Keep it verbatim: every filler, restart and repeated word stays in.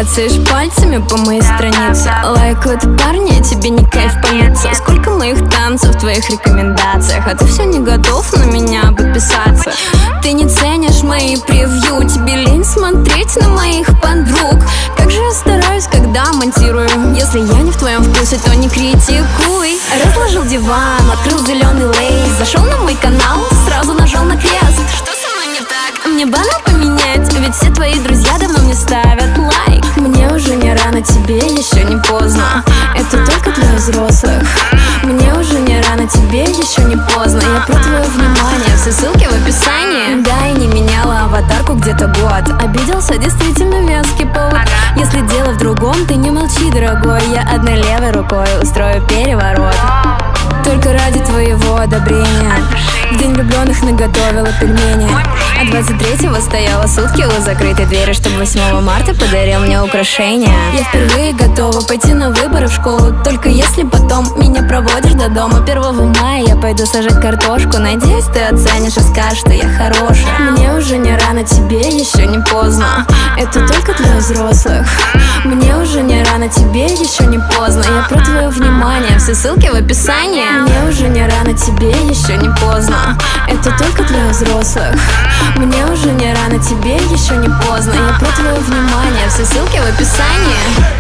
Клацаешь пальцами по моей странице, лайкают парни, тебе не кайф палиться. Сколько моих танцев в твоих рекомендациях, а ты все не готов на меня подписаться. Ты не ценишь мои превью, тебе лень смотреть на моих подруг. Как же я стараюсь, когда монтирую. Если я не в твоем вкусе, то не критикуй. Разложил диван, открыл зеленый лейс, зашел на мой канал, сразу нажал на крест. Что со мной не так? Мне банал поменять, ведь все твои друзья давно мне ставят лайк. Мне уже не рано, тебе еще не поздно. Это только для взрослых. Мне уже не рано, тебе еще не поздно. Я про твое внимание, все ссылки в описании. Да, и не меняла аватарку где-то год. Обиделся, действительно веский повод. Если дело в другом, ты не молчи, дорогой. Я одной левой рукой устрою переворот. Только ради твоего одобрения в день влюбленных наготовила пельмени. А двадцать третьего стояла сутки у закрытой двери, чтобы восьмого марта подарил мне украшения. Я впервые готова пойти на выборы в школу, только если потом меня проводишь до дома. Первого мая я пойду сажать картошку. Надеюсь, ты оценишь и скажешь, что я хорошая. Мне уже не рано, тебе еще не поздно. Это только для взрослых. Мне уже не рано, тебе еще не поздно. Я про твое внимание, все ссылки в описании. Мне уже не рано, тебе еще не поздно. Это только для взрослых. Мне уже не рано, тебе еще не поздно. Я про твое внимание, все ссылки в описании.